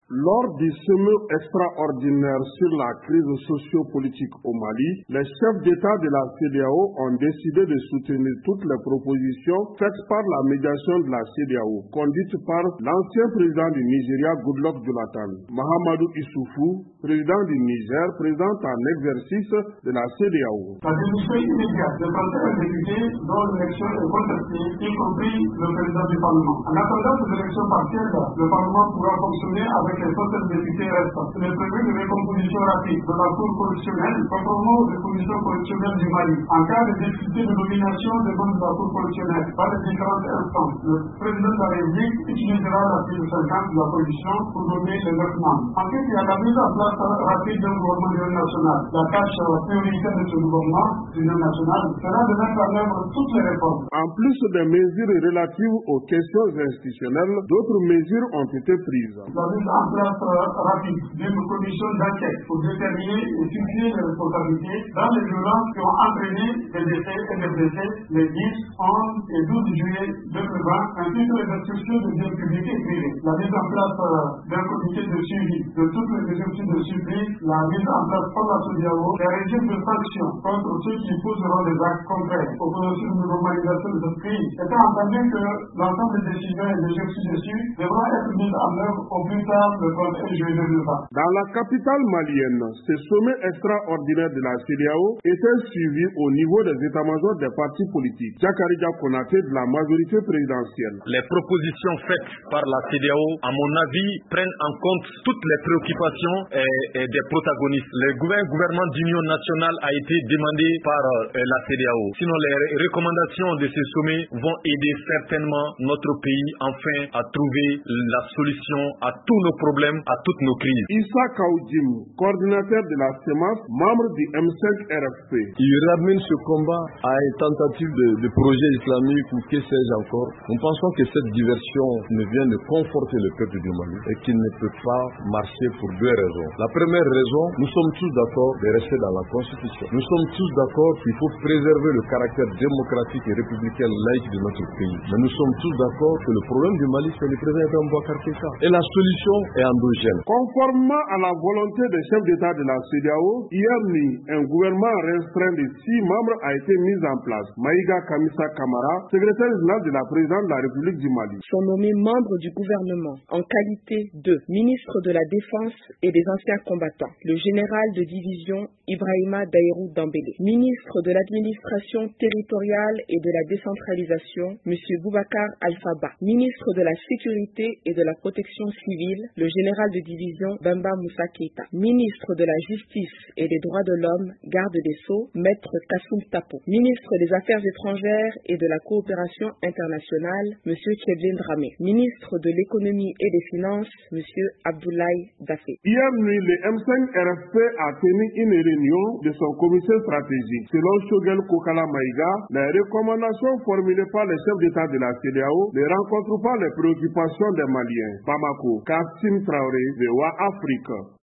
Lors du sommet extraordinaire sur la crise socio-politique au Mali, les chefs d'État de la CEDEAO ont décidé de soutenir toutes les propositions faites par la médiation de la CEDEAO, conduite par l'ancien président du Nigeria, Goodluck Jonathan, Mahamadou Issoufou, président du Niger, président en exercice de la CEDEAO. La démission immédiate des 31 députés dont l'élection est contestée, y compris le président du Parlement. En attendant ces élections partielles, le Parlement pourra fonctionner avec les 60 députés restants. Il est prévu une récomposition rapide de la Cour constitutionnelle, conformément aux dispositions constitutionnelles du Mali. En cas de difficulté de nomination des membres de la Cour constitutionnelle par les différentes instances, le président de la République utilisera l'article 50 de la Constitution pour nommer les 9 membres. Ensuite, il y a la mise en place rapide d'un gouvernement d'union nationale. La tâche prioritaire de ce gouvernement d'union nationale sera de mettre en œuvre toutes les réformes. En plus des mesures relatives aux questions institutionnelles, d'autres mesures ont été prises. La mise en place rapide d'une commission d'enquête pour déterminer et situer les responsabilités dans les violences qui ont entraîné les décès et les blessés les 10, 11 et 12 juillet 2020, ainsi que les destructions de biens publics et privés. La mise en place d'un comité de suivi de toutes les mesures de suivi, la mise en place par la CEDEAO des régimes de sanctions contre ceux qui poseront des actes contraires aux processus de normalisation de ce pays, étant entendu que l'ensemble des décisions et des exercices dessus devront être mises en œuvre au plus tard le 31 juillet 2020. Dans la capitale malienne, ce sommet extraordinaire de la CEDEAO était suivi au niveau des états-majors des partis politiques. Jakarija Konaté de la majorité présidentielle. Les propositions faites par la CEDEAO, à mon avis, prennent en compte toutes les préoccupations des protagonistes. Le gouvernement d'union nationale a été demandé par la CEDEAO. Sinon, les recommandations de ce sommet vont aider certainement notre pays enfin à trouver la solution à tous nos problèmes, à toutes nos crises. Issa Kaoudjim, coordinateur de la CEMAS, membre du M5 RFP. Il ramène ce combat à une tentative de projet islamique ou que sais-je encore. Nous pensons que cette diversion ne vient de conforter le peuple du Mali et qu'il ne peut pas marcher pour deux raisons. La première raison, nous sommes tous d'accord de rester dans la Constitution. Nous sommes tous d'accord qu'il faut préserver le caractère démocratique et républicain laïque de notre pays. Mais nous sommes tous d'accord que le problème du Mali, c'est le président Ibrahim Boubacar Keïta. Et la solution est endogène. Conformément à la volonté des chefs d'État de la CEDEAO, hier nuit, un gouvernement restreint de 6 membres a été mis en place. Maïga Kamisa Kamara, secrétaire général de la présidente de la République du Mali, sont nommés membres du gouvernement en qualité de ministre de la Défense et des anciens combattants, le général de division Ibrahima Daïrou Dambélé, ministre de l'administration territoriale et de la décentralisation, M. Boubacar Alphaba, ministre de la sécurité et de la protection civile, le général de division Bamba Moussa Keïta, ministre de la justice et des droits de l'homme, garde des Sceaux, maître Kassoum Tapo, ministre des affaires étrangères et de la coopération internationale, M. Tcheblin Dramé, ministre de l'économie et des finances, M. Abdoulaye Dafé. Hier nuit, le M5 RFP a tenu une réunion de son comité stratégique. Selon Shogel Kokala Maïga, les recommandations formulées par les chefs d'État de la CEDEAO ne rencontrent pas les préoccupations des Maliens. Bamako, Kassim Traoré, VOA Afrique.